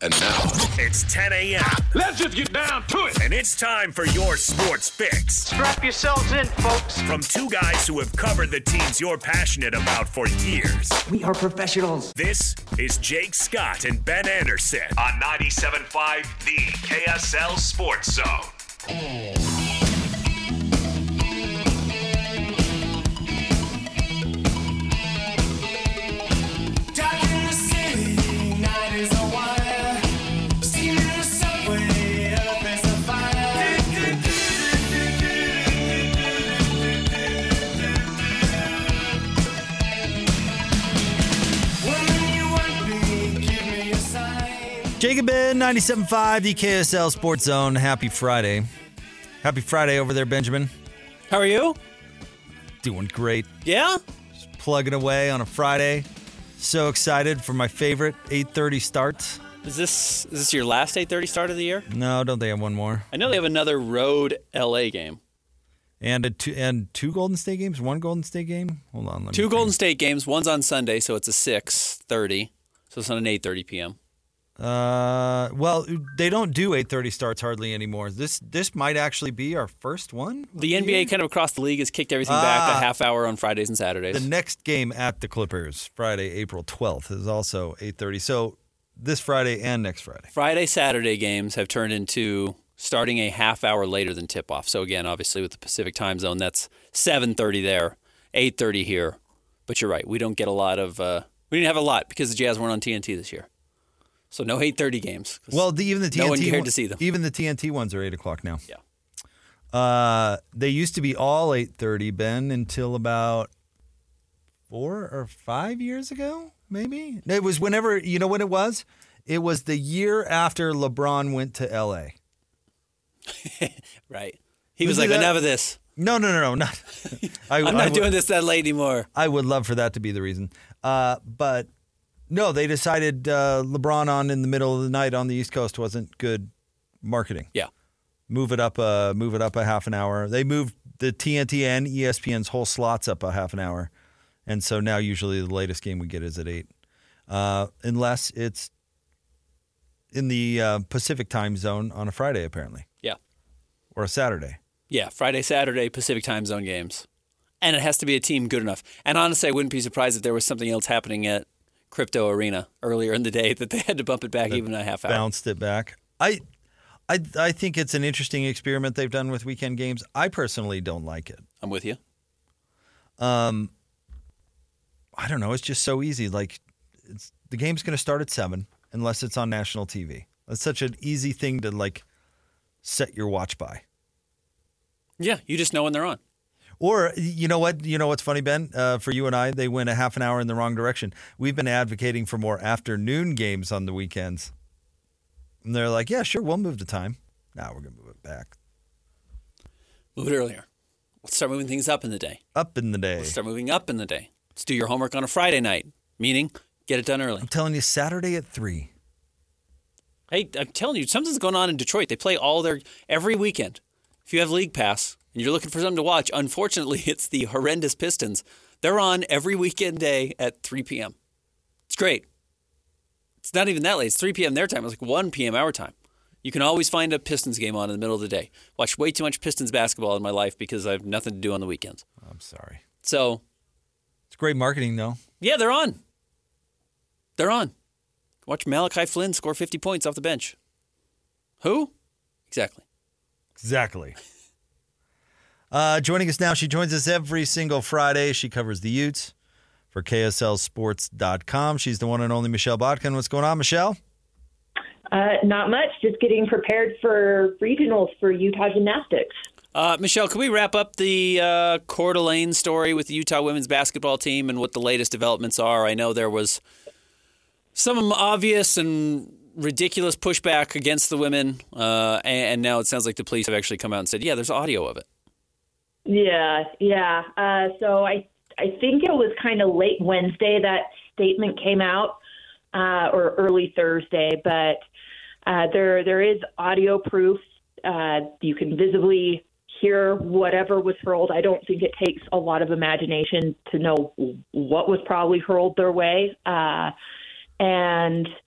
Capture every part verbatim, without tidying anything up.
And now, it's ten a.m. Let's just get down to it. And it's time for your sports fix. Strap yourselves in, folks. From two guys who have covered the teams you're passionate about for years. We are professionals. This is Jake Scott and Ben Anderson on ninety-seven point five The K S L Sports Zone. Jacob Ben, ninety-seven point five, the K S L Sports Zone. Happy Friday. Happy Friday over there, Benjamin. How are you? Doing great. Yeah? Just plugging away on a Friday. So excited for my favorite eight thirty starts. Is this is this your last eight thirty start of the year? No, don't they have one more? I know they have another road L A game. And a two, and two Golden State games? One Golden State game? Hold on. Let two me Golden think. State games. One's on Sunday, so it's a six thirty. So it's on an eight thirty p.m. Uh, well, they don't do eight thirty starts hardly anymore. This this might actually be our first one. The N B A kind of across the league has kicked everything ah, back a half hour on Fridays and Saturdays. The next game at the Clippers, Friday, April twelfth, is also eight thirty. So this Friday and next Friday. Friday, Saturday games have turned into starting a half hour later than tip-off. So again, obviously with the Pacific time zone, that's seven thirty there, eight thirty here. But you're right, we don't get a lot of uh, – we didn't have a lot because the Jazz weren't on T N T this year. So no eight thirty games. Well, the, even the T N T no one cared one, to see them. Even the T N T ones are eight o'clock now. Yeah. Uh, they used to be all eight thirty, Ben, until about four or five years ago, maybe. It was whenever, you know what it was? It was the year after LeBron went to L A. Right. He was, was like, that? enough of this. No, no, no, no. Not, I, I'm not I would, doing this that late anymore. I would love for that to be the reason. Uh, but no, they decided uh, LeBron on in the middle of the night on the East Coast wasn't good marketing. Yeah. Move it up a, move it up a half an hour. They moved the T N T and E S P N's whole slots up a half an hour. And so now usually the latest game we get is at eight. Uh, unless it's in the uh, Pacific time zone on a Friday, apparently. Yeah. Or a Saturday. Yeah, Friday, Saturday, Pacific time zone games. And it has to be a team good enough. And honestly, I wouldn't be surprised if there was something else happening at Crypto Arena earlier in the day that they had to bump it back that even a half hour. Bounced it back. I, I, I think it's an interesting experiment they've done with weekend games. I personally don't like it. I'm with you. Um, I don't know. It's just so easy. Like, it's, the game's going to start at seven unless it's on national T V. That's such an easy thing to like set your watch by. Yeah, you just know when they're on. Or, you know what? You know what's funny, Ben? Uh, for you and I, they went a half an hour in the wrong direction. We've been advocating for more afternoon games on the weekends. And they're like, yeah, sure, we'll move the time. Now we're going to move it back. Move it earlier. Let's start moving things up in the day. Up in the day. Let's start moving up in the day. Let's do your homework on a Friday night, meaning get it done early. I'm telling you, Saturday at three. Hey, I'm telling you, something's going on in Detroit. They play all their every weekend. If you have League Pass and you're looking for something to watch, unfortunately, it's the horrendous Pistons. They're on every weekend day at three p.m. It's great. It's not even that late. It's three p.m. their time. It's like one p.m. our time. You can always find a Pistons game on in the middle of the day. Watch way too much Pistons basketball in my life because I have nothing to do on the weekends. I'm sorry. So, it's great marketing, though. Yeah, they're on. They're on. Watch Malachi Flynn score fifty points off the bench. Who? Exactly. Exactly. Uh, joining us now, she joins us every single Friday. She covers the Utes for K S L Sports dot com. She's the one and only Michelle Botkin. What's going on, Michelle? Uh, not much. Just getting prepared for regionals for Utah Gymnastics. Uh, Michelle, can we wrap up the uh, Coeur d'Alene story with the Utah women's basketball team and what the latest developments are? I know there was some obvious and ridiculous pushback against the women, uh, and, and now it sounds like the police have actually come out and said, yeah, there's audio of it. Yeah, yeah. Uh, so I I think it was kind of late Wednesday that statement came out, uh, or early Thursday, but uh, there there is audio proof. Uh, you can visibly hear whatever was hurled. I don't think it takes a lot of imagination to know what was probably hurled their way. Uh, and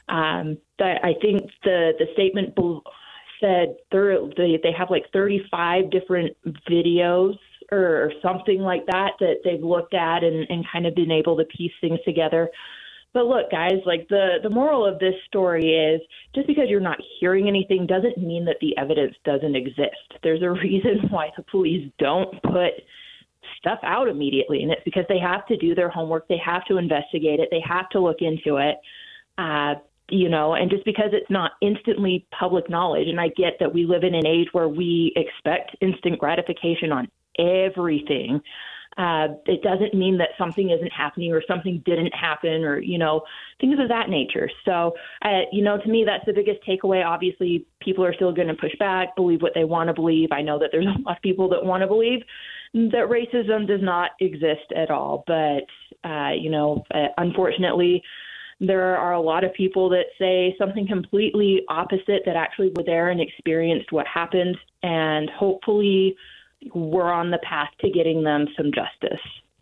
Um, that I think the, the statement said they, they have like thirty-five different videos or something like that that they've looked at and, and kind of been able to piece things together. But look, guys, like the, the moral of this story is just because you're not hearing anything doesn't mean that the evidence doesn't exist. There's a reason why the police don't put stuff out immediately, and it's because they have to do their homework. They have to investigate it. They have to look into it, uh, you know, and just because it's not instantly public knowledge, and I get that we live in an age where we expect instant gratification on everything, Uh, it doesn't mean that something isn't happening or something didn't happen or, you know, things of that nature. So, uh, you know, to me, that's the biggest takeaway. Obviously, people are still going to push back, believe what they want to believe. I know that there's a lot of people that want to believe that racism does not exist at all. But, uh, you know, uh, unfortunately, there are a lot of people that say something completely opposite that actually were there and experienced what happened. And hopefully we're on the path to getting them some justice.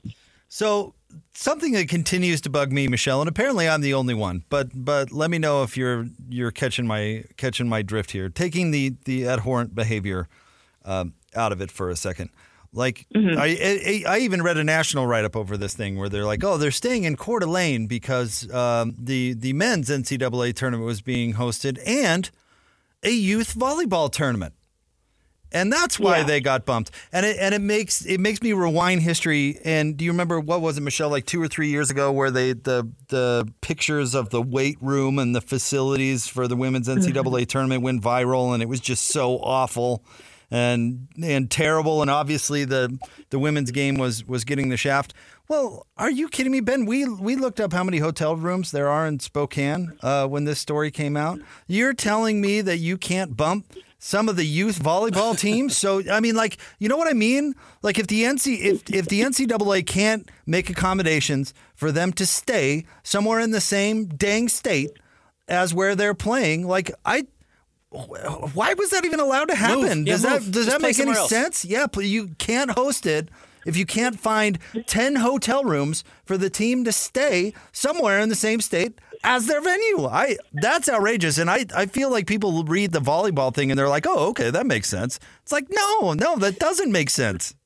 So something that continues to bug me, Michelle, and apparently I'm the only one, but but let me know if you're you're catching my catching my drift here. Taking the the abhorrent behavior um, out of it for a second. Like mm-hmm. I, I I even read a national write-up over this thing where they're like, oh, they're staying in Coeur d'Alene because um, the the men's N C double A tournament was being hosted and a youth volleyball tournament. And that's why yeah. they got bumped. And it and it makes it makes me rewind history. And do you remember, what was it, Michelle, like two or three years ago where they the the pictures of the weight room and the facilities for the women's N C double A tournament went viral, and it was just so awful and and terrible. And obviously the the women's game was was getting the shaft. Well, are you kidding me, Ben? We we looked up how many hotel rooms there are in Spokane uh, when this story came out. You're telling me that you can't bump some of the youth volleyball teams? So, I mean, like, you know what I mean? Like, if the N C if if the N C double A can't make accommodations for them to stay somewhere in the same dang state as where they're playing, like, I, why was that even allowed to happen? Move. Yeah, does move. that does Just that make any else. sense? Yeah, you can't host it if you can't find ten hotel rooms for the team to stay somewhere in the same state as their venue. I that's outrageous. And I, I feel like people read the volleyball thing and they're like, oh, okay, that makes sense. It's like, no, no, that doesn't make sense.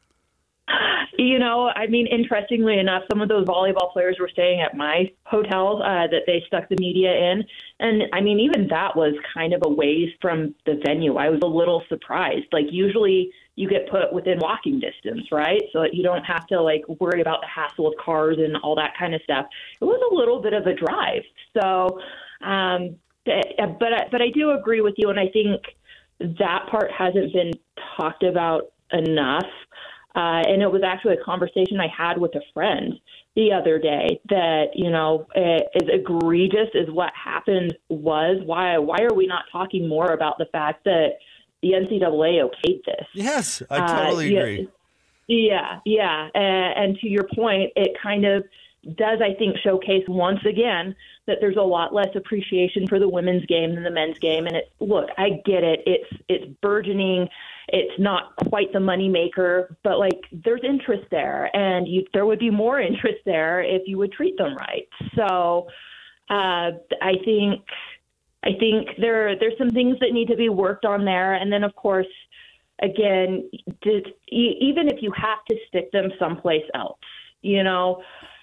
You know, I mean, interestingly enough, some of those volleyball players were staying at my hotel uh, that they stuck the media in. And I mean, even that was kind of a ways from the venue. I was a little surprised. Like, usually you get put within walking distance, right? So that you don't have to like worry about the hassle of cars and all that kind of stuff. It was a little bit of a drive. So, um, but, but I do agree with you. And I think that part hasn't been talked about enough. Uh, and it was actually a conversation I had with a friend the other day that, you know, as egregious as what happened was, why why are we not talking more about the fact that the N C double A okayed this? Yes, I totally uh, agree. Yeah, yeah. Uh, and to your point, it kind of does, I think, showcase once again that there's a lot less appreciation for the women's game than the men's game. And it's, look, I get it. It's it's burgeoning. It's not quite the moneymaker, but like there's interest there, and you, there would be more interest there if you would treat them right. So uh, I think I think there there's some things that need to be worked on there, and then of course, again, did, even if you have to stick them someplace else, you know.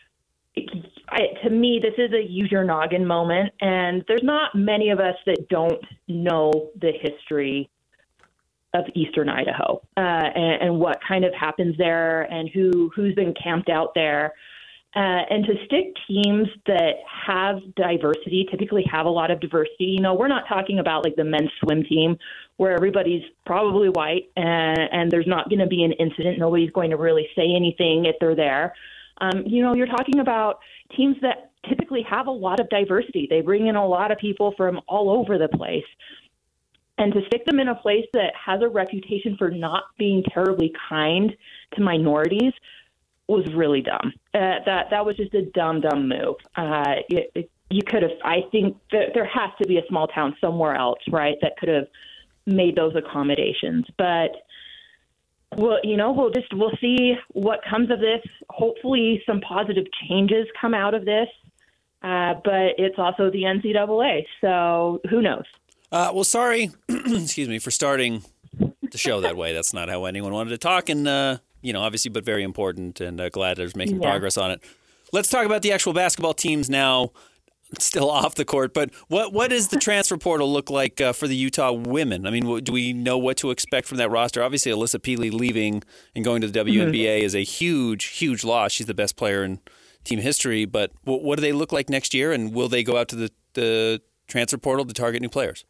I, to me, this is a use your noggin moment, and there's not many of us that don't know the history of Eastern Idaho uh, and, and what kind of happens there and who, who's been camped out there. Uh, and to stick teams that have diversity, typically have a lot of diversity. You know, we're not talking about like the men's swim team where everybody's probably white and, and there's not going to be an incident. Nobody's going to really say anything if they're there. Um, you know, you're talking about teams that typically have a lot of diversity. They bring in a lot of people from all over the place. And to stick them in a place that has a reputation for not being terribly kind to minorities was really dumb. Uh, that that was just a dumb, dumb move. Uh, it, it, you could have, I think that there has to be a small town somewhere else, right, that could have made those accommodations. But, well, you know, we'll just, we'll see what comes of this. Hopefully some positive changes come out of this. uh, but it's also the N C double A. So who knows? Uh, well, sorry, excuse me, for starting the show that way. That's not how anyone wanted to talk. And, uh, you know, obviously, but very important, and uh, glad there's making yeah. progress on it. Let's talk about the actual basketball teams now, still off the court. But what what does the transfer portal look like uh, for the Utah women? I mean, do we know what to expect from that roster? Obviously, Alyssa Peely leaving and going to the W N B A mm-hmm. is a huge, huge loss. She's the best player in team history. But what, what do they look like next year? And will they go out to the, the transfer portal to target new players?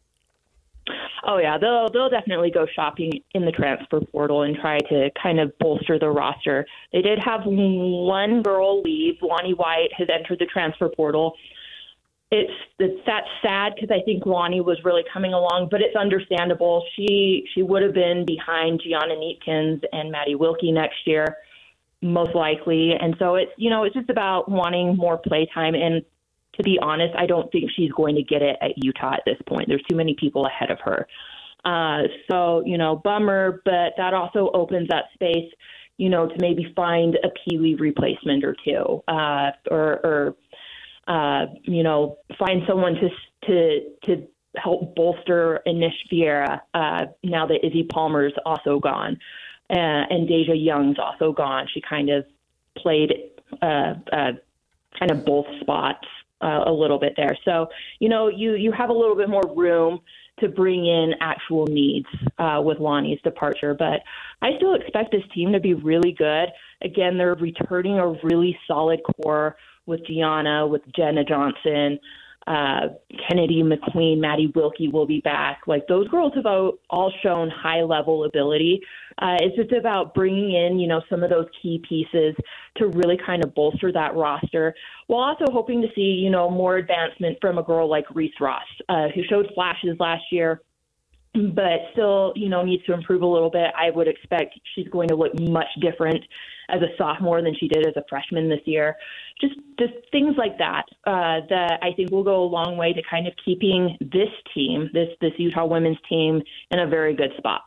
Oh, yeah, they'll they'll definitely go shopping in the transfer portal and try to kind of bolster the roster. They did have one girl leave. Lonnie White has entered the transfer portal. It's, it's that's sad because I think Lonnie was really coming along, but it's understandable. She she would have been behind Gianna Neatkins and Maddie Wilkie next year, most likely. And so it's, you know, it's just about wanting more playtime. And to be honest, I don't think she's going to get it at Utah at this point. There's too many people ahead of her. Uh, so, you know, bummer, but that also opens up space, you know, to maybe find a Peely replacement or two, uh, or, or uh, you know, find someone to to to help bolster Anish Vieira uh, now that Izzy Palmer's also gone, uh, and Deja Young's also gone. She kind of played uh, uh, kind of both spots. Uh, a little bit there. So, you know, you, you have a little bit more room to bring in actual needs uh, with Lonnie's departure. But I still expect this team to be really good. Again, they're returning a really solid core with Gianna, with Jenna Johnson, uh, Kennedy McQueen, Maddie Wilkie will be back. Like, those girls have all shown high-level ability. Uh, it's just about bringing in, you know, some of those key pieces to really kind of bolster that roster, while also hoping to see, you know, more advancement from a girl like Reese Ross, uh, who showed flashes last year, but still, you know, needs to improve a little bit. I would expect she's going to look much different as a sophomore than she did as a freshman this year. Just just things like that uh, that I think will go a long way to kind of keeping this team, this this Utah women's team, in a very good spot.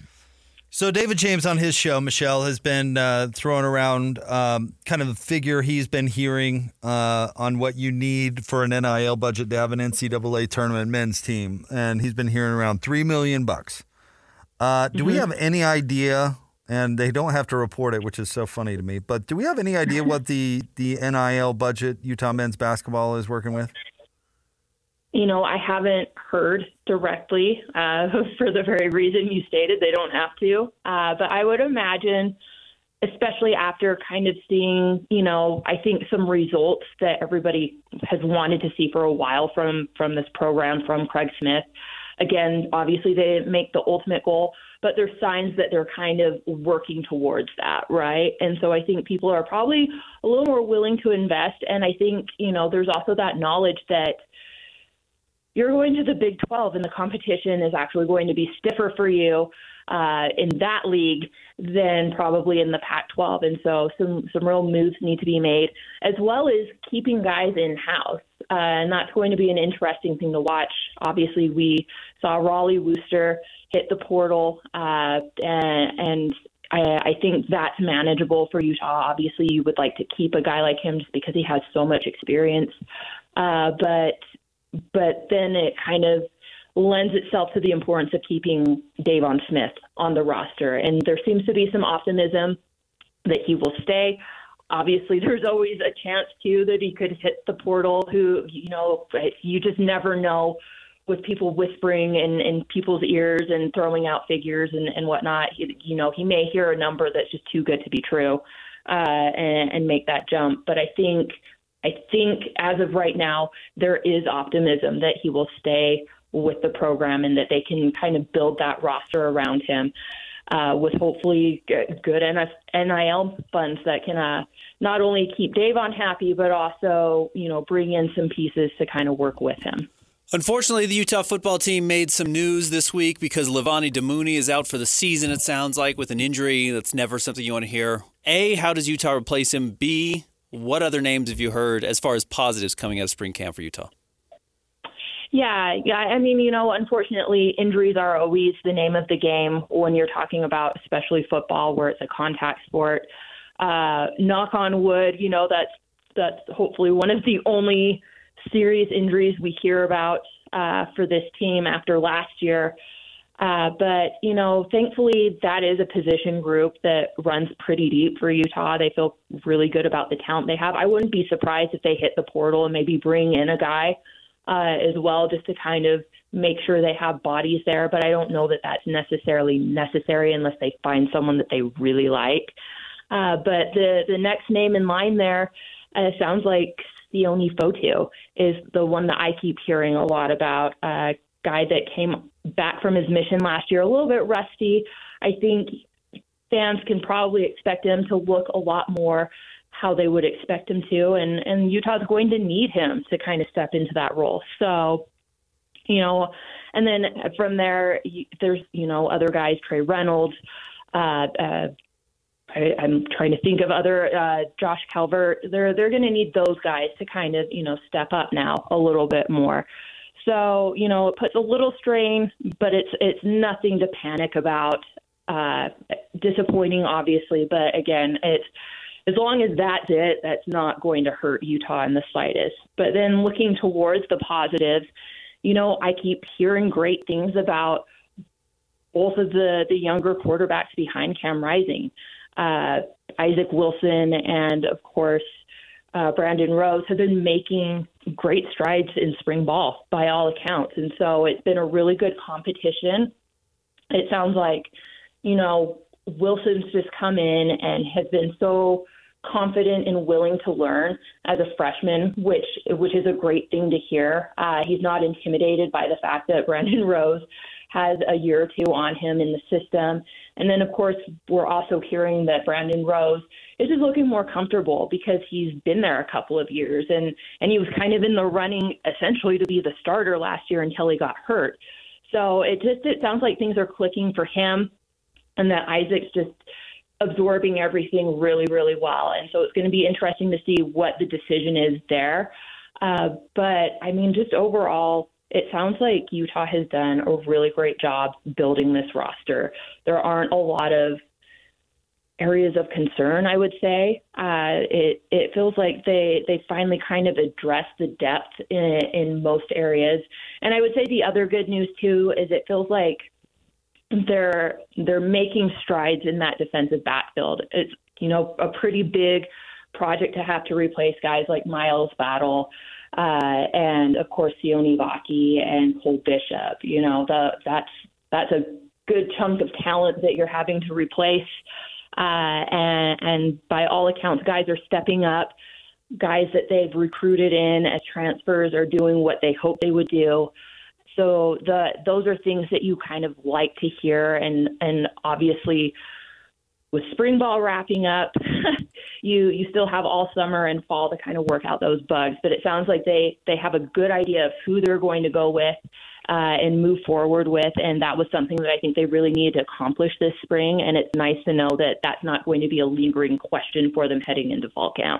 So David James on his show, Michelle, has been uh, throwing around um, kind of a figure he's been hearing uh, on what you need for an N I L budget to have an N C double A tournament men's team, and he's been hearing around three million bucks. Uh, do mm-hmm. we have any idea? And they don't have to report it, which is so funny to me. But do we have any idea what the the N I L budget Utah men's basketball is working with? You know, I haven't heard directly uh, for the very reason you stated. They don't have to. Uh, but I would imagine, especially after kind of seeing, you know, I think some results that everybody has wanted to see for a while from, from this program, from Craig Smith. Again, obviously they didn't make the ultimate goal, but there's signs that they're kind of working towards that, right? And so I think people are probably a little more willing to invest. And I think, you know, there's also that knowledge that you're going to the Big twelve and the competition is actually going to be stiffer for you uh, in that league than probably in the Pac twelve. And so some, some real moves need to be made, as well as keeping guys in-house. Uh, and that's going to be an interesting thing to watch. Obviously, we saw Raleigh Wooster hit the portal, uh, and, and I, I think that's manageable for Utah. Obviously, you would like to keep a guy like him just because he has so much experience. Uh, but but then it kind of lends itself to the importance of keeping Davon Smith on the roster. And there seems to be some optimism that he will stay. Obviously, there's always a chance, too, that he could hit the portal, who, you know, you just never know with people whispering in, in people's ears and throwing out figures and, and whatnot. He, you know, he may hear a number that's just too good to be true uh, and, and make that jump. But I think I think as of right now, there is optimism that he will stay with the program and that they can kind of build that roster around him uh, with hopefully good N I L funds that can uh, not only keep Davon happy, but also, you know, bring in some pieces to kind of work with him. Unfortunately, the Utah football team made some news this week because Levani Damuni is out for the season, it sounds like, with an injury. That's never something you want to hear. A, how does Utah replace him? B, what other names have you heard as far as positives coming out of spring camp for Utah? Yeah, yeah. I mean, you know, unfortunately, injuries are always the name of the game when you're talking about, especially football, where it's a contact sport. Uh, knock on wood, you know, that's that's hopefully one of the only serious injuries we hear about uh, for this team after last year. Uh, but, you know, thankfully that is a position group that runs pretty deep for Utah. They feel really good about the talent they have. I wouldn't be surprised if they hit the portal and maybe bring in a guy uh, as well, just to kind of make sure they have bodies there. But I don't know that that's necessarily necessary unless they find someone that they really like. Uh, but the, the next name in line there uh, sounds like Sione Fotu is the one that I keep hearing a lot about. Uh, guy that came back from his mission last year, a little bit rusty. I think fans can probably expect him to look a lot more how they would expect him to, and, and Utah's going to need him to kind of step into that role. So, you know, and then from there, there's, you know, other guys, Trey Reynolds, uh, uh, I, I'm trying to think of other uh, Josh Calvert. They're they're going to need those guys to kind of, you know, step up now a little bit more. So, you know, it puts a little strain, but it's it's nothing to panic about. Uh, disappointing, obviously, but again, it's as long as that's it, that's not going to hurt Utah in the slightest. But then looking towards the positives, you know, I keep hearing great things about both of the the younger quarterbacks behind Cam Rising. Uh, Isaac Wilson and, of course, uh, Brandon Rose have been making great strides in spring ball by all accounts. And so it's been a really good competition. It sounds like, you know, Wilson's just come in and has been so confident and willing to learn as a freshman, which which is a great thing to hear. Uh, he's not intimidated by the fact that Brandon Rose has a year or two on him in the system. And then, of course, we're also hearing that Brandon Rose is just looking more comfortable because he's been there a couple of years. And, and he was kind of in the running essentially to be the starter last year until he got hurt. So it just it sounds like things are clicking for him and that Isaac's just absorbing everything really, really well. And so it's going to be interesting to see what the decision is there. Uh, but, I mean, just overall, it sounds like Utah has done a really great job building this roster. There aren't a lot of areas of concern, I would say. Uh, it it feels like they, they finally kind of addressed the depth in, in most areas. And I would say the other good news, too, is it feels like they're they're making strides in that defensive backfield. It's, you know, a pretty big project to have to replace guys like Miles Battle, Uh, and of course, Sione Vaki and Cole Bishop. You know, the, that's that's a good chunk of talent that you're having to replace. Uh, and, and by all accounts, guys are stepping up. Guys that they've recruited in as transfers are doing what they hope they would do. So the those are things that you kind of like to hear. And and obviously, with spring ball wrapping up, you you still have all summer and fall to kind of work out those bugs. But it sounds like they, they have a good idea of who they're going to go with uh, and move forward with. And that was something that I think they really needed to accomplish this spring. And it's nice to know that that's not going to be a lingering question for them heading into fall camp.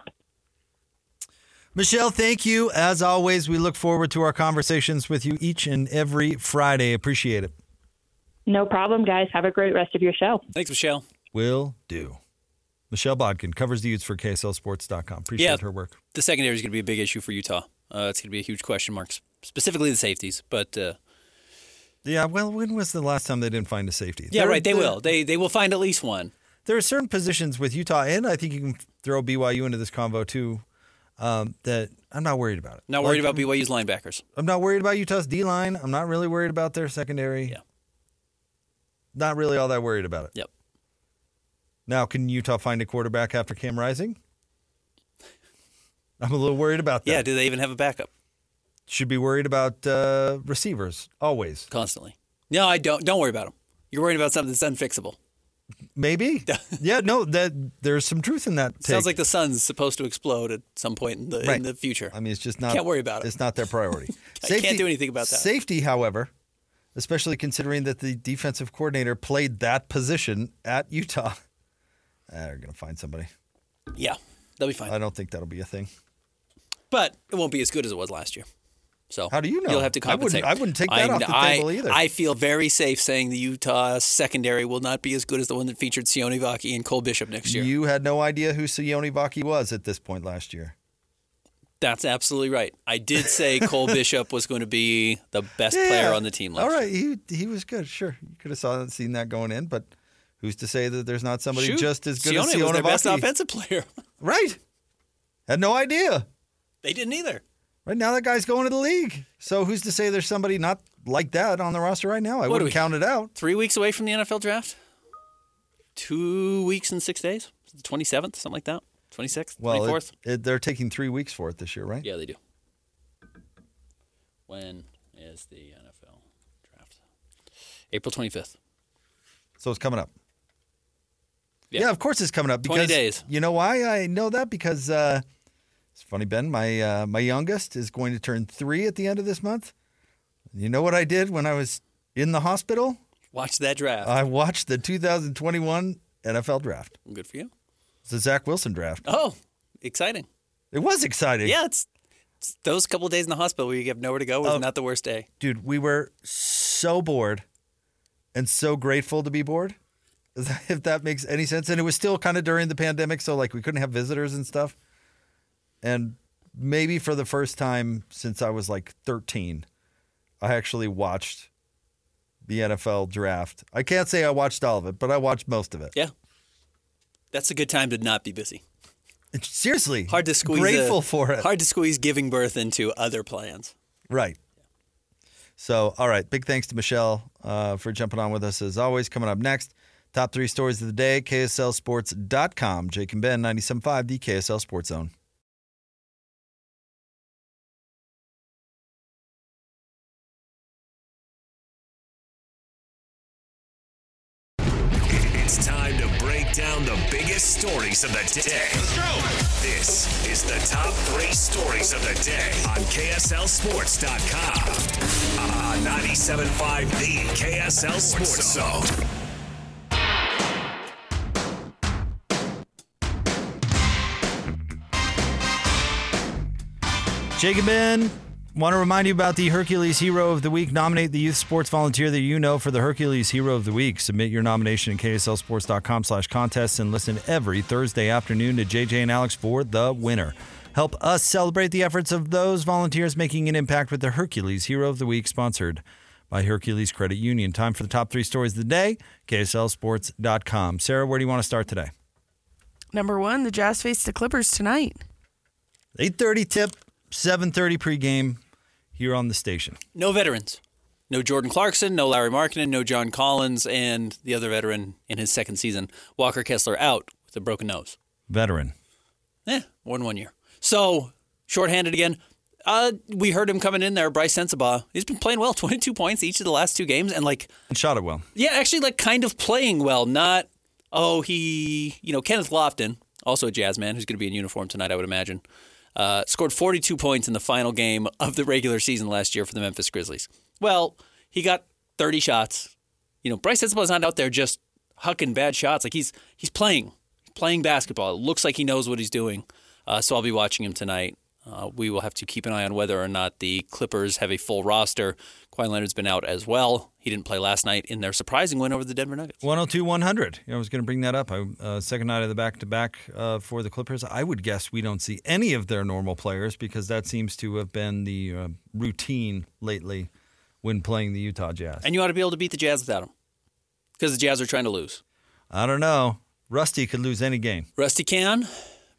Michelle, thank you. As always, we look forward to our conversations with you each and every Friday. Appreciate it. No problem, guys. Have a great rest of your show. Thanks, Michelle. Will do. Michelle Bodkin covers the Utes for K S L Sports dot com. Appreciate yeah, her work. The secondary is going to be a big issue for Utah. Uh, it's going to be a huge question mark, specifically the safeties. But uh, yeah, well, when was the last time they didn't find a safety? Yeah, there, right. They there, will. They they will find at least one. There are certain positions with Utah, and I think you can throw B Y U into this convo too. Um, that I'm not worried about it. Not worried like, about B Y U's linebackers. I'm not worried about Utah's D-line. I'm not really worried about their secondary. Yeah. Not really all that worried about it. Yep. Now, can Utah find a quarterback after Cam Rising? I'm a little worried about that. Yeah, do they even have a backup? Should be worried about uh, receivers, always. Constantly. No, I don't. Don't worry about them. You're worried about something that's unfixable. Maybe. yeah, no, that there's some truth in that take. Sounds like the sun's supposed to explode at some point in the right. in the future. I mean, it's just not. Can't worry about it. It's not their priority. I safety, can't do anything about that. Safety, however, especially considering that the defensive coordinator played that position at Utah, they're going to find somebody. Yeah, they'll be fine. I don't think that'll be a thing. But it won't be as good as it was last year. So how do you know? You'll have to compensate. I wouldn't, I wouldn't take that I, off the I, table either. I feel very safe saying the Utah secondary will not be as good as the one that featured Sione Vaki and Cole Bishop next year. You had no idea who Sione Vaki was at this point last year. That's absolutely right. I did say Cole Bishop was going to be the best Yeah. player on the team last All year. right, he he was good. Sure, you could have saw seen that going in, but who's to say that there's not somebody Shoot, just as good Sione as Sione was their best Vaki? offensive player. Right. Had no idea. They didn't either. Right now, that guy's going to the league. So who's to say there's somebody not like that on the roster right now? I What do wouldn't we- count it out. Three weeks away from the N F L draft? Two weeks and six days? The twenty-seventh, something like that? twenty-sixth? Well, twenty-fourth? it, it, they're taking three weeks for it this year, right? Yeah, they do. When is the N F L draft? April twenty-fifth. So it's coming up. Yeah. Yeah, of course it's coming up. Because, twenty days. You know why I know that? Because uh, it's funny, Ben. My uh, my youngest is going to turn three at the end of this month. You know what I did when I was in the hospital? Watch that draft. I watched the two thousand twenty-one N F L draft. Good for you. It's the Zach Wilson draft. Oh, exciting. It was exciting. Yeah, it's, it's those couple of days in the hospital where you have nowhere to go was Oh. not the worst day. Dude, we were so bored and so grateful to be bored, if that makes any sense. And it was still kind of during the pandemic, so like we couldn't have visitors and stuff. And maybe for the first time since I was like thirteen, I actually watched the N F L draft. I can't say I watched all of it, but I watched most of it. Yeah. That's a good time to not be busy. It's, seriously. Hard to squeeze. Grateful a- for it. Hard to squeeze giving birth into other plans. Right. So, all right. Big thanks to Michelle uh, for jumping on with us as always. Coming up next, top three stories of the day, K S L sports dot com. Jake and Ben, ninety-seven point five, the K S L Sports Zone. It's time to break down the biggest stories of the day. Let's go. This is the top three stories of the day on K S L sports dot com. On ninety-seven point five, the K S L Sports Zone. Jake and Ben, want to remind you about the Hercules Hero of the Week. Nominate the youth sports volunteer that you know for the Hercules Hero of the Week. Submit your nomination at K S L sports dot com slash contests and listen every Thursday afternoon to J J and Alex for the winner. Help us celebrate the efforts of those volunteers making an impact with the Hercules Hero of the Week, sponsored by Hercules Credit Union. Time for the top three stories of the day, K S L sports dot com. Sarah, where do you want to start today? Number one, the Jazz face the Clippers tonight. eight thirty tip, seven thirty pregame here on the station. No veterans. No Jordan Clarkson, no Larry Markkinen, no John Collins, and the other veteran in his second season, Walker Kessler, out with a broken nose. Veteran. Eh, more than one year. So, shorthanded again. Uh, we heard him coming in there, Bryce Sensabaugh. He's been playing well, twenty-two points each of the last two games, and like, And shot it well. yeah, actually, like, kind of playing well. Not, oh, he, you know, Kenneth Lofton, also a Jazz man, who's going to be in uniform tonight, I would imagine, uh, scored forty-two points in the final game of the regular season last year for the Memphis Grizzlies. Well, he got thirty shots. You know, Bryce Sensabaugh's not out there just hucking bad shots. Like, he's he's playing, playing basketball. It looks like he knows what he's doing. Uh, so I'll be watching him tonight. Uh, we will have to keep an eye on whether or not the Clippers have a full roster. Kawhi Leonard's been out as well. He didn't play last night in their surprising win over the Denver Nuggets. one oh two one hundred. I was going to bring that up. I, uh, second night of the back-to-back uh, for the Clippers. I would guess we don't see any of their normal players because that seems to have been the uh, routine lately when playing the Utah Jazz. And you ought to be able to beat the Jazz without him because the Jazz are trying to lose. I don't know. Rusty could lose any game. Rusty can.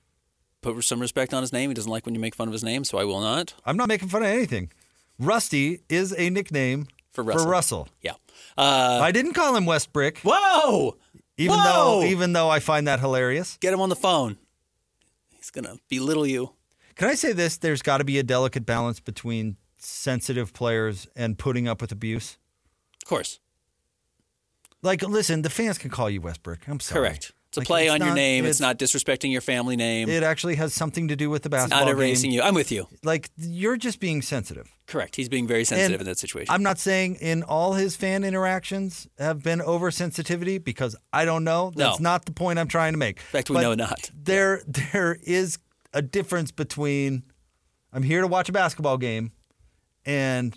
Put some respect on his name. He doesn't like when you make fun of his name, so I will not. I'm not making fun of anything. Rusty is a nickname For Russell. For Russell. Yeah. Uh, I didn't call him West Brick, whoa! even Whoa! though even though I find that hilarious. Get him on the phone. He's going to belittle you. Can I say this? There's got to be a delicate balance between sensitive players and putting up with abuse. Of course. Like, listen, the fans can call you Westbrook. I'm sorry. Correct. It's a Like, play it's on your not- name. It's, it's- not disrespecting your family name. It actually has something to do with the It's basketball not erasing game. you. I'm with you. Like, you're just being sensitive. Correct. He's being very sensitive And in that situation. I'm not saying in all his fan interactions have been oversensitivity because I don't know. That's No. not the point I'm trying to make. In fact, we know not. There, there is a difference between I'm here to watch a basketball game and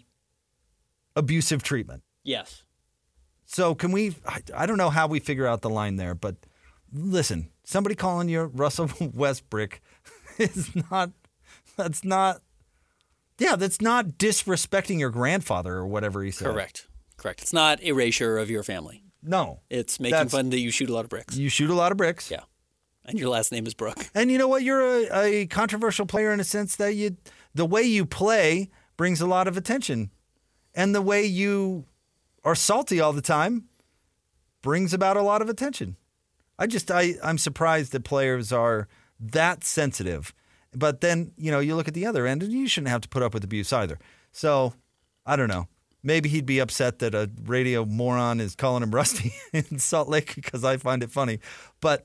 abusive treatment. yes. So can we, I, I don't know how we figure out the line there, but listen, somebody calling you Russell Westbrook is not That's not, yeah, that's not disrespecting your grandfather or whatever he said. Correct. Correct. It's not erasure of your family. No. It's making That's- fun that you shoot a lot of bricks. You shoot a lot of bricks. Yeah. And your last name is Brooke. And you know what? You're a, a controversial player in a sense that you, the way you play brings a lot of attention. And the way you are salty all the time brings about a lot of attention. I just, I, I'm surprised that players are that sensitive. But then, you know, you look at the other end and you shouldn't have to put up with abuse either. So, I don't know. Maybe he'd be upset that a radio moron is calling him Rusty in Salt Lake because I find it funny. But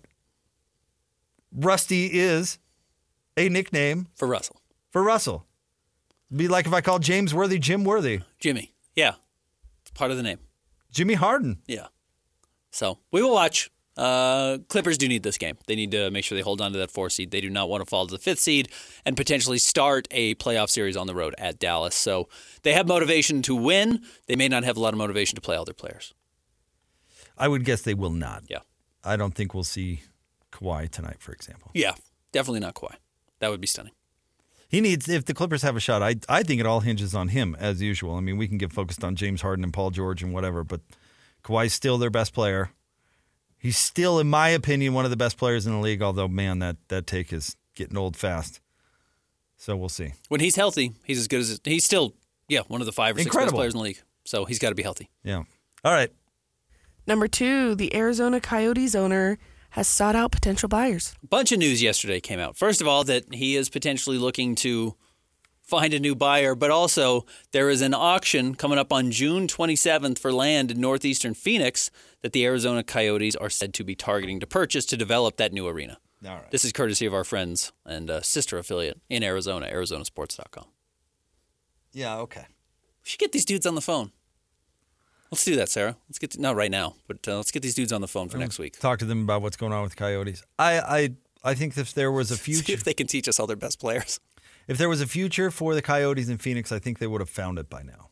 Rusty is a nickname For Russell. for Russell. It'd be like if I called James Worthy Jim Worthy. Jimmy. Yeah. It's part of the name. Jimmy Harden. Yeah. So we will watch. Uh, Clippers do need this game. They need to make sure they hold on to that four seed. They do not want to fall to the fifth seed and potentially start a playoff series on the road at Dallas. So they have motivation to win. They may not have a lot of motivation to play all their players. I would guess they will not. Yeah. I don't think we'll see Kawhi tonight, for example. Yeah. Definitely not Kawhi. That would be stunning. He needs, if the Clippers have a shot, I I think it all hinges on him, as usual. I mean, we can get focused on James Harden and Paul George and whatever, but Kawhi's still their best player. He's still, in my opinion, one of the best players in the league, although, man, that, that take is getting old fast. So we'll see. When he's healthy, he's as good as he's still, yeah, one of the five or six Incredible. best players in the league. So he's got to be healthy. Yeah. All right. Number two, the Arizona Coyotes owner has sought out potential buyers. A bunch of news yesterday came out. First of all, that he is potentially looking to find a new buyer, but also there is an auction coming up on June twenty-seventh for land in northeastern Phoenix that the Arizona Coyotes are said to be targeting to purchase to develop that new arena. All right. This is courtesy of our friends and uh, sister affiliate in Arizona, Arizona Sports dot com. Yeah, okay. We should get these dudes on the phone. Let's do that, Sarah. Let's get to, not right now, but uh, let's get these dudes on the phone for next week. Talk to them about what's going on with the Coyotes. I, I, I think if there was a See future, if they can teach us all their best players. if there was a future for the Coyotes in Phoenix, I think they would have found it by now.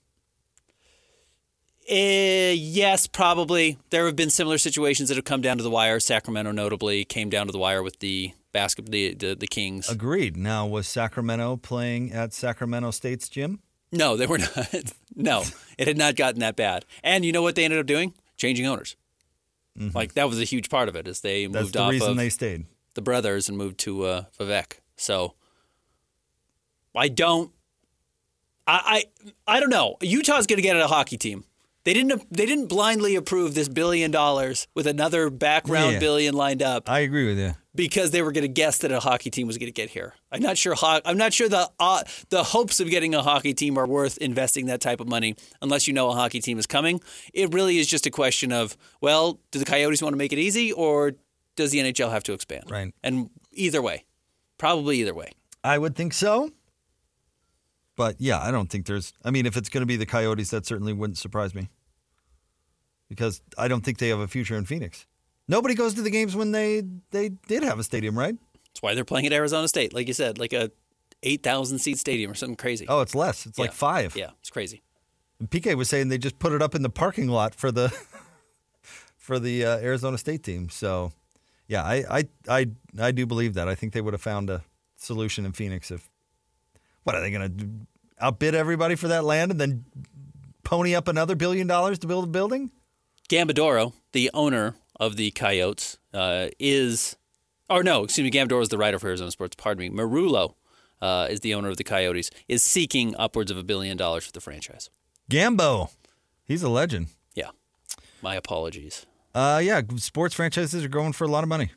Uh, yes, probably. There have been similar situations that have come down to the wire. Sacramento, notably, came down to the wire with the basket, the the, the Kings. Agreed. Now, was Sacramento playing at Sacramento State's gym? No, they were not. No, it had not gotten that bad. And you know what they ended up doing? Changing owners. Mm-hmm. Like that was a huge part of it. Is they That's moved the off reason of they stayed. the brothers and moved to uh, Vivek. So I don't. I I, I don't know. Utah's going to get a hockey team. They didn't. They didn't blindly approve this billion dollars with another background Yeah. billion lined up I agree with you. because they were going to guess that a hockey team was going to get here. I'm not sure. Ho- I'm not sure the uh, the hopes of getting a hockey team are worth investing that type of money unless you know a hockey team is coming. It really is just a question of, well, do the Coyotes want to make it easy or does the N H L have to expand? Right. And either way, probably either way. I would think so. But yeah, I don't think there's. I mean, if it's going to be the Coyotes, that certainly wouldn't surprise me. Because I don't think they have a future in Phoenix. Nobody goes to the games when they, they did have a stadium, right? That's why they're playing at Arizona State, like you said, like a eight thousand seat stadium or something crazy. Oh, it's less. It's like Yeah. five. Yeah, it's crazy. And P K was saying they just put it up in the parking lot for the for the uh, Arizona State team. So, yeah, I, I I I do believe that. I think they would have found a solution in Phoenix if. What are they going to outbid everybody for that land and then pony up another billion dollars to build a building? Gambadoro, the owner of the Coyotes, uh, is, or no, excuse me, Gambadoro is the writer for Arizona Sports. Pardon me. Marullo uh, is the owner of the Coyotes, is seeking upwards of a billion dollars for the franchise. Gambo, he's a legend. Yeah, my apologies. Uh, yeah, sports franchises are going for a lot of money.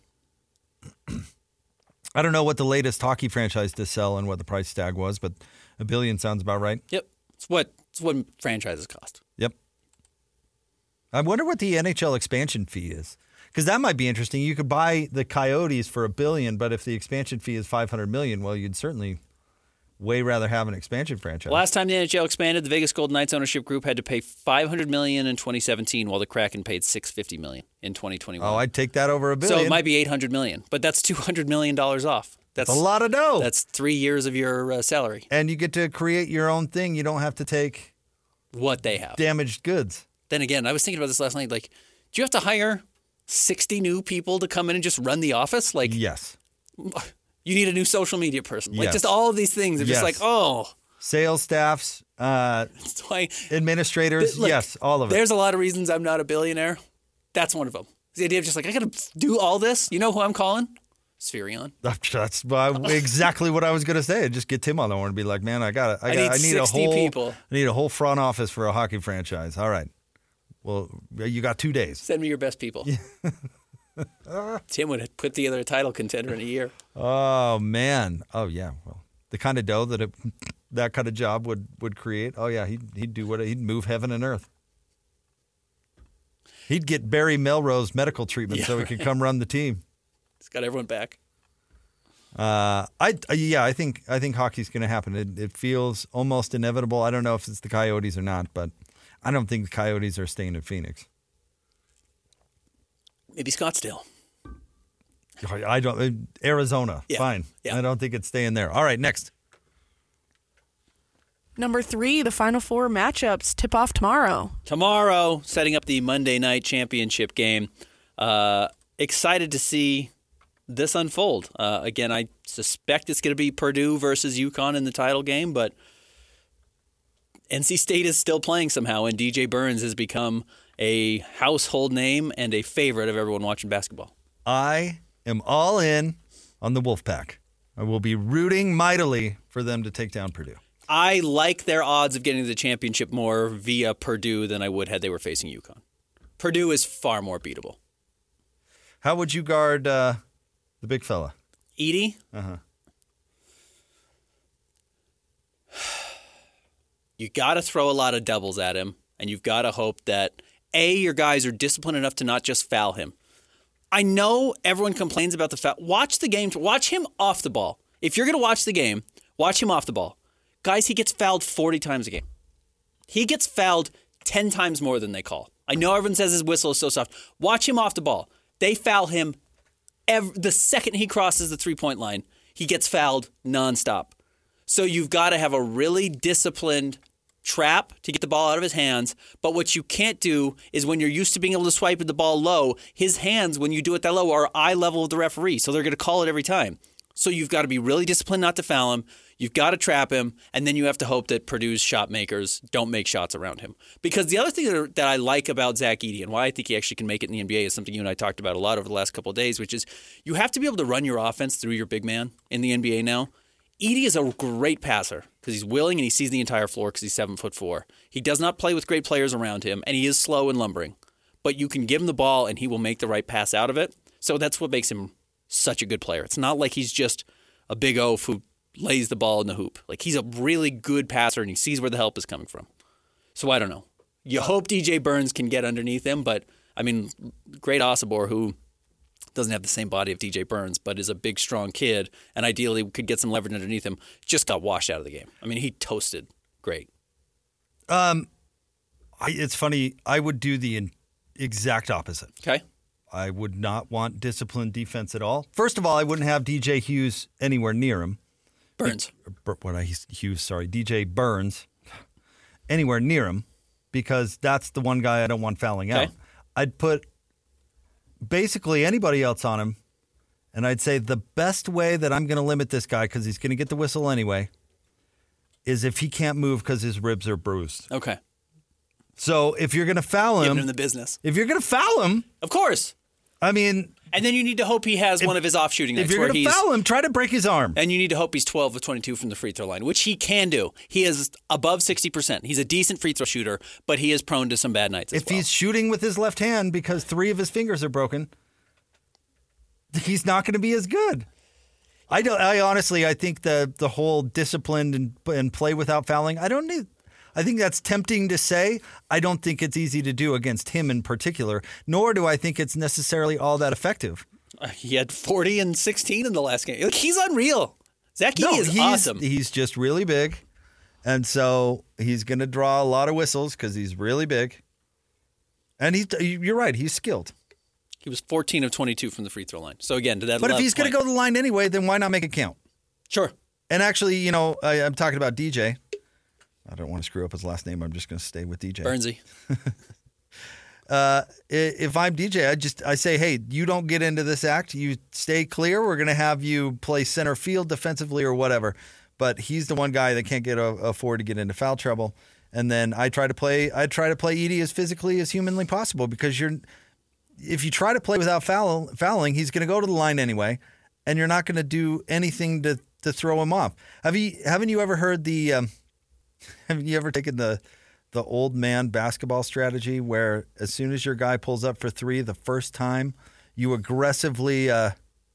I don't know what the latest hockey franchise to sell and what the price tag was, but a billion sounds about right. Yep, it's what it's what franchises cost. Yep. I wonder what the N H L expansion fee is, because that might be interesting. You could buy the Coyotes for a billion, but if the expansion fee is five hundred million, well, you'd certainly way rather have an expansion franchise. Last time the N H L expanded, the Vegas Golden Knights ownership group had to pay five hundred million dollars in twenty seventeen, while the Kraken paid six hundred fifty million dollars in twenty twenty-one. Oh, I'd take that over a billion. So it might be eight hundred million dollars, but that's two hundred million dollars off. That's a lot of dough. That's three years of your uh, salary. And you get to create your own thing. You don't have to take What they have. damaged goods. Then again, I was thinking about this last night. Like, do you have to hire sixty new people to come in and just run the office? Like, Yes. You need a new social media person. Like Yes. just all of these things are Yes. just like, oh. Sales staffs, uh, That's why administrators, Look, yes, all of it. there's a lot of reasons I'm not a billionaire. That's one of them. The idea of just like, I got to do all this. You know who I'm calling? Spherion. That's exactly what I was going to say. Just get Tim on the horn and be like, man, I got I, I got, need I need a sixty whole people. I need a whole front office for a hockey franchise. All right. Well, you got two days. Send me your best people. Tim would have put together a title contender in a year. Oh man. Oh yeah. Well, the kind of dough that it, that kind of job would, would create. Oh yeah, he'd he'd do what he'd move heaven and earth. He'd get Barry Melrose medical treatment Yeah, so he right. could come run the team. It's got everyone back. Uh, I uh, yeah, I think I think hockey's going to happen. It, it feels almost inevitable. I don't know if it's the Coyotes or not, but I don't think the Coyotes are staying in Phoenix. Maybe Scottsdale. I don't. uh, Arizona, Yeah, fine. yeah. I don't think it's staying there. All right, next. Number three, the Final Four matchups tip off tomorrow. Tomorrow, setting up the Monday night championship game. Uh, excited to see this unfold. Uh, again, I suspect it's going to be Purdue versus UConn in the title game, but N C State is still playing somehow, and D J Burns has become a household name and a favorite of everyone watching basketball. I am all in on the Wolfpack. I will be rooting mightily for them to take down Purdue. I like their odds of getting to the championship more via Purdue than I would had they were facing UConn. Purdue is far more beatable. How would you guard uh, the big fella? Edie? Uh-huh. You got to throw a lot of doubles at him, and you've got to hope that, A, your guys are disciplined enough to not just foul him. I know everyone complains about the foul. Watch the game. Watch him off the ball. If you're going to watch the game, watch him off the ball. Guys, he gets fouled forty times a game. He gets fouled ten times more than they call. I know everyone says his whistle is so soft. Watch him off the ball. They foul him every, the second he crosses the three-point line. He gets fouled nonstop. So you've got to have a really disciplined trap to get the ball out of his hands. But what you can't do is when you're used to being able to swipe the ball low, his hands, when you do it that low, are eye level of the referee. So they're going to call it every time. So you've got to be really disciplined not to foul him. You've got to trap him. And then you have to hope that Purdue's shot makers don't make shots around him. Because the other thing that, that I like about Zach Edey and why I think he actually can make it in the N B A is something you and I talked about a lot over the last couple of days, which is you have to be able to run your offense through your big man in the N B A now. Edey is a great passer because he's willing and he sees the entire floor because he's seven foot four. He does not play with great players around him, and he is slow and lumbering. But you can give him the ball, and he will make the right pass out of it. So that's what makes him such a good player. It's not like he's just a big oaf who lays the ball in the hoop. Like, he's a really good passer, and he sees where the help is coming from. So I don't know. You hope D J Burns can get underneath him, but, I mean, great Osobor, who doesn't have the same body of D J Burns, but is a big, strong kid, and ideally could get some leverage underneath him, just got washed out of the game. I mean, he toasted great. Um, I, it's funny. I would do the in- exact opposite. Okay. I would not want disciplined defense at all. First of all, I wouldn't have D J Hughes anywhere near him. Burns. What I Hughes? Sorry, D J Burns anywhere near him because that's the one guy I don't want fouling out. Okay. I'd put basically anybody else on him, and I'd say the best way that I'm going to limit this guy because he's going to get the whistle anyway is if he can't move because his ribs are bruised. Okay. So if you're going to foul him, Giving him the business. if you're going to foul him, Of course. I mean, And then you need to hope he has one of his off shooting nights if you're where going to he's foul him, try to break his arm. and you need to hope he's twelve of twenty-two from the free throw line, which he can do. He is above sixty percent. He's a decent free throw shooter, but he is prone to some bad nights as If well. he's shooting with his left hand because three of his fingers are broken, he's not going to be as good. I don't. I honestly, I think the the whole disciplined and and play without fouling. I don't need. I think that's tempting to say. I don't think it's easy to do against him in particular. Nor do I think it's necessarily all that effective. Uh, he had forty and sixteen in the last game. Like, he's unreal. Zach Edey No, is he's awesome. he's just really big, and so he's going to draw a lot of whistles because he's really big. And he's you're right. He's skilled. He was fourteen of twenty-two from the free throw line. So again, to that But if last he's going to point- go to the line anyway, then why not make it count? Sure. And actually, you know, I, I'm talking about D J. I don't want to screw up his last name. I'm just going to stay with D J. Burnsy. uh, if I'm D J, I just I say, hey, you don't get into this act. You stay clear. We're going to have you play center field defensively or whatever. But he's the one guy that can't get a, afford to get into foul trouble. And then I try to play. I try to play Edey as physically as humanly possible because you're. If you try to play without foul, fouling, he's going to go to the line anyway, and you're not going to do anything to to throw him off. Have you? Haven't you ever heard the? Um, haven't you ever taken the? The old man basketball strategy where as soon as your guy pulls up for three the first time, you aggressively uh,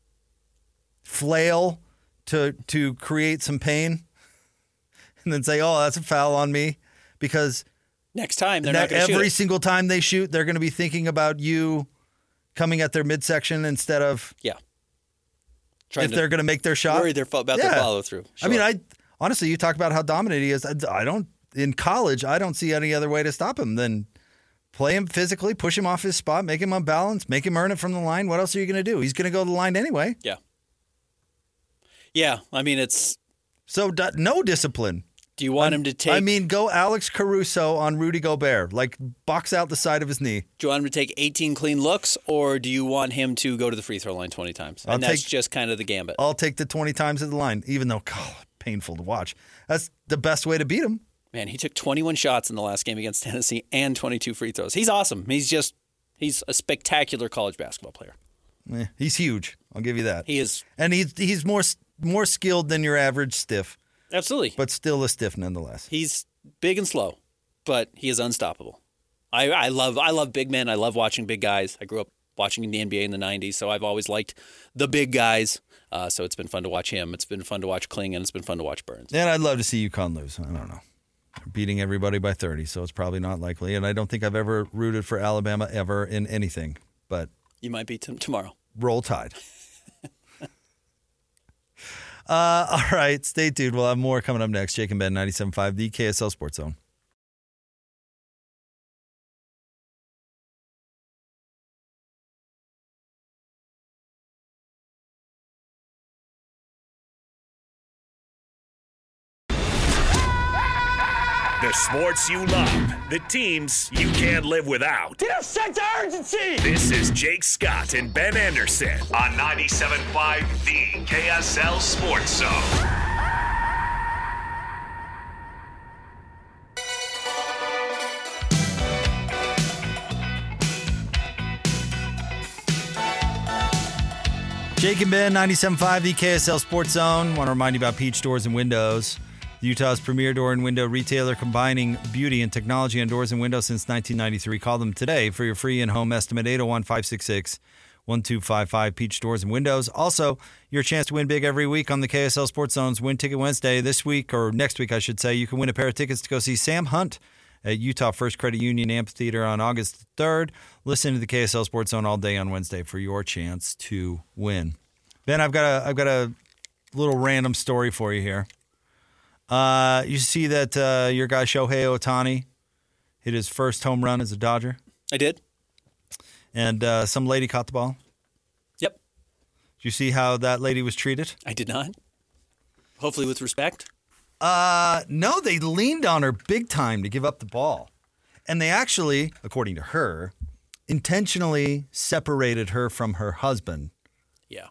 flail to to create some pain and then say, oh, that's a foul on me because next time they're ne- not going to shoot every it. single time they shoot, they're going to be thinking about you coming at their midsection instead of Yeah. if they're going to make their shot. Worry their, about Yeah. their follow through. I mean, I honestly, you talk about how dominant he is. I, I don't. In college, I don't see any other way to stop him than play him physically, push him off his spot, make him unbalanced, make him earn it from the line. What else are you going to do? He's going to go to the line anyway. Yeah. Yeah. I mean, it's. So d- no discipline. Do you want I'm, him to take. I mean, go Alex Caruso on Rudy Gobert. Like, box out the side of his knee. Do you want him to take eighteen clean looks, or do you want him to go to the free throw line twenty times? And I'll that's take- just kind of the gambit. I'll take the twenty times at the line, even though, God, painful to watch. That's the best way to beat him. Man, he took twenty-one shots in the last game against Tennessee and twenty-two free throws. He's awesome. He's just, he's a spectacular college basketball player. Eh, he's huge. I'll give you that. He is. And he's he's more more skilled than your average stiff, Absolutely. but still a stiff nonetheless. He's big and slow, but he is unstoppable. I, I love I love big men. I love watching big guys. I grew up watching the N B A in the nineties, so I've always liked the big guys. Uh, so it's been fun to watch him. It's been fun to watch Kling, and it's been fun to watch Burns. And I'd love to see UConn lose. I don't know. They're beating everybody by thirty, so it's probably not likely. And I don't think I've ever rooted for Alabama ever in anything. But You might beat him tomorrow. roll tide. uh, all right, stay tuned. We'll have more coming up next. Jake and Ben, ninety-seven point five, the K S L Sports Zone. The sports you love, the teams you can't live without. Get a sense of urgency! This is Jake Scott and Ben Anderson on ninety-seven point five, the K S L Sports Zone. Jake and Ben, ninety-seven point five, the K S L Sports Zone. Want to remind you about Peach Doors and Windows, Utah's premier door and window retailer, combining beauty and technology on doors and windows since nineteen ninety-three. Call them today for your free in-home estimate, eight oh one, five six six, one two five five, Peach Doors and Windows. Also, your chance to win big every week on the K S L Sports Zone's Win Ticket Wednesday. This week, or next week, I should say, you can win a pair of tickets to go see Sam Hunt at Utah First Credit Union Amphitheater on August third. Listen to the K S L Sports Zone all day on Wednesday for your chance to win. Ben, I've got a I've got a little random story for you here. Uh, you see that uh, your guy Shohei Ohtani hit his first home run as a Dodger, I did. and uh, some lady caught the ball. Yep. Did you see how that lady was treated? I did not. Hopefully with respect. Uh, no, they leaned on her big time to give up the ball. And they actually, according to her, intentionally separated her from her husband Yeah.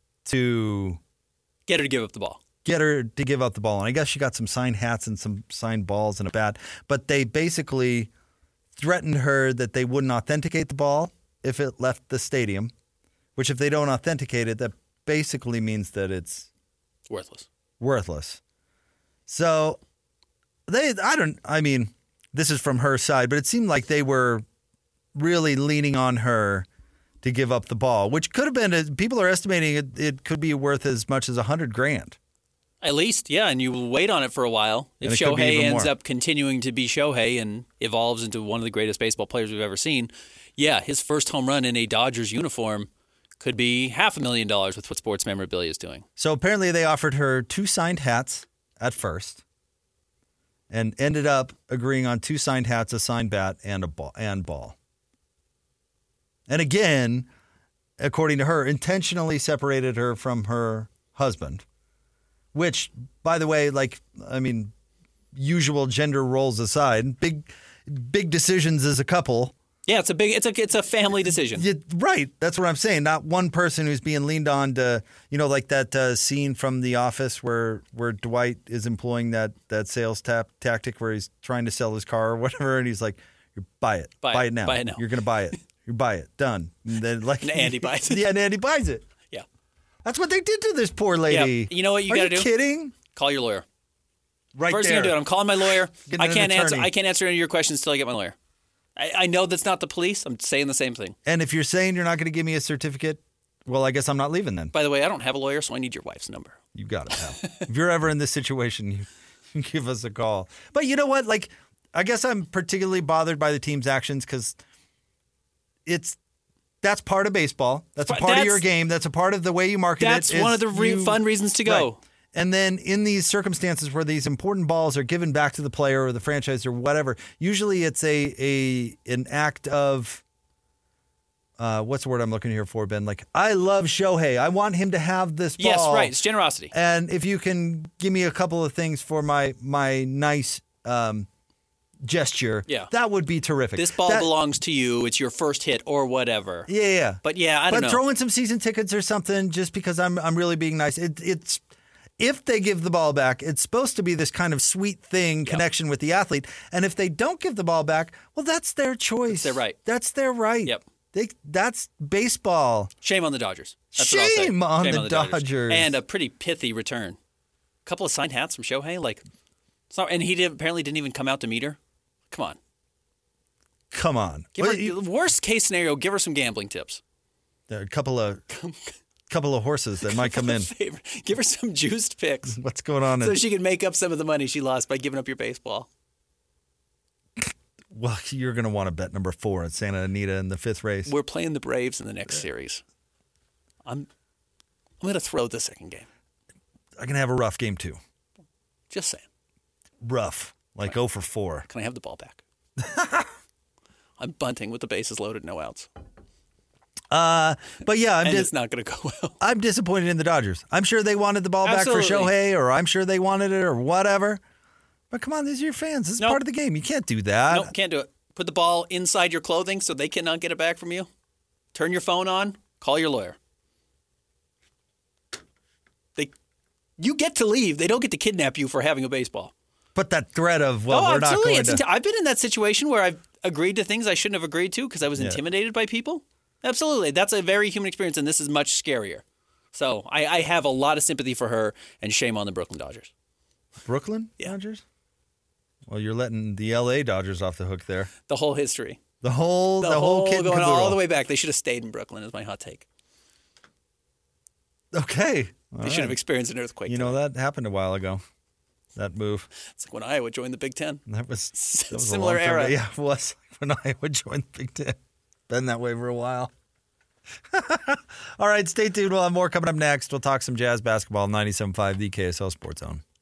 to Get her to give up the ball. get her to give up the ball. And I guess she got some signed hats and some signed balls and a bat. But they basically threatened her that they wouldn't authenticate the ball if it left the stadium, which if they don't authenticate it, that basically means that it's Worthless. worthless. So they, I don't, I mean, this is from her side, but it seemed like they were really leaning on her to give up the ball, which could have been, people are estimating it, it could be worth as much as a hundred grand. At least, yeah, and you will wait on it for a while. If And it could be Shohei even ends more. up continuing to be Shohei and evolves into one of the greatest baseball players we've ever seen, yeah, his first home run in a Dodgers uniform could be half a million dollars with what sports memorabilia is doing. So apparently they offered her two signed hats at first and ended up agreeing on two signed hats, a signed bat, and a ball and ball. And again, according to her, intentionally separated her from her husband, which, by the way, like, I mean, usual gender roles aside, big, big decisions as a couple. Yeah, it's a big, it's a, it's a family decision. Yeah, right. That's what I'm saying. Not one person who's being leaned on to, you know, like that uh, scene from The Office where where Dwight is employing that that sales tap tactic where he's trying to sell his car or whatever, and he's like, "You buy it, Buy buy it. it now. Buy it now." You're gonna buy it. You buy it. Done." And then like And Andy buys it. Yeah, and Andy buys it. Yeah. That's what they did to this poor lady. Yeah. You know what you Are got to you do? kidding? Call your lawyer. Right First there. thing I do, I'm calling my lawyer. Getting I an can't answer. attorney. I can't answer any of your questions until I get my lawyer. I, I know that's not the police. I'm saying the same thing. And if you're saying you're not going to give me a certificate, well, I guess I'm not leaving then. By the way, I don't have a lawyer, so I need your wife's number. You got it, pal. If you're ever in this situation, you, you give us a call. But you know what? Like, I guess I'm particularly bothered by the team's actions because it's that's part of baseball. That's a part That's- of your game. That's a part of the way you market That's it. one is of the re- you- fun reasons to go. Right. And then in these circumstances where these important balls are given back to the player or the franchise or whatever, usually it's a a an act of uh, what's the word I'm looking here for, Ben? Like, I love Shohei. I want him to have this ball. Yes, right. It's generosity. And if you can give me a couple of things for my my nice um, gesture, Yeah. that would be terrific. This ball That- belongs to you. It's your first hit or whatever. Yeah, yeah. But yeah, I don't but know. throw in some season tickets or something just because I'm I'm really being nice. It, it's if they give the ball back, it's supposed to be this kind of sweet thing, connection with the athlete. And if they don't give the ball back, well, that's their choice. That's their right. That's their right. Yep. They, that's baseball. Shame on the Dodgers. That's what I'll say. Shame on the Dodgers. And a pretty pithy return. A couple of signed hats from Shohei. Like, it's not, and he did, apparently didn't even come out to meet her. Come on. Come on. Give Well, her, you- worst case scenario, give her some gambling tips. there are a couple of couple of horses that might come in. Favor. Give her some juiced picks What's going on? so in- she can make up some of the money she lost by giving up your baseball. Well, you're going to want to bet number four at Santa Anita in the fifth race. We're playing the Braves in the next series. I'm I'm going to throw the second game. I'm going to have a rough game too. Just saying. Rough. Like oh for four. Can I have the ball back? I'm bunting with the bases loaded, no outs. Uh, but yeah, I'm And just it's not going to go well. I'm disappointed in the Dodgers. I'm sure they wanted the ball Absolutely. back for Shohei, or I'm sure they wanted it, or whatever. But come on, these are your fans. This is Nope. part of the game. You can't do that. Nope, can't do it. Put the ball inside your clothing so they cannot get it back from you. Turn your phone on. Call your lawyer. They, you get to leave. They don't get to kidnap you for having a baseball. Put that threat of, well, oh, we're not absolutely. going It's to. inti- I've been in that situation where I've agreed to things I shouldn't have agreed to because I was Yeah. intimidated by people. Absolutely. That's a very human experience, and this is much scarier. So I, I have a lot of sympathy for her, and shame on the Brooklyn Dodgers. Brooklyn Yeah. Dodgers? Well, you're letting the L A Dodgers off the hook there. The whole history. The whole, the, whole, kit and going all caboodle. the way back. They should have stayed in Brooklyn is my hot take. Okay. All They should have right. experienced an earthquake. You know, today. that happened a while ago. That move. It's like when Iowa joined the Big Ten. That was, that was a Similar long time era. ago. Yeah, it was when Iowa joined the Big Ten. Been that way for a while. All right, stay tuned. We'll have more coming up next. We'll talk some Jazz basketball. ninety-seven point five, the K S L Sports Zone.